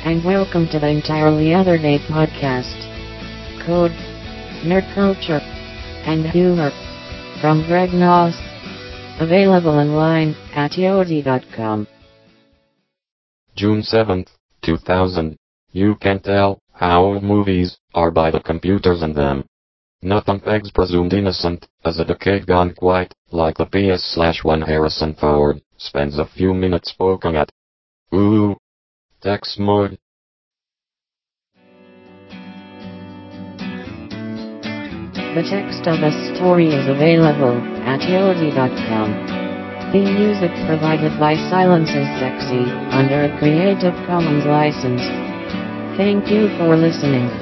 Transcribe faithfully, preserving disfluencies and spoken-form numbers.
and welcome to the Entirely Other Day podcast. Code, nerd culture, and humor from Greg Noss. Available online at yodi dot com. June seventh, two thousand. You can tell how old movies are by the computers in them. Nothing pegs presumed innocent, as a decade gone quite, like the P S one Harrison Ford spends a few minutes poking at. Ooh. Text mode. The text of the story is available at yodi dot com. Theme music provided by Silence is Sexy, under a Creative Commons license. Thank you for listening.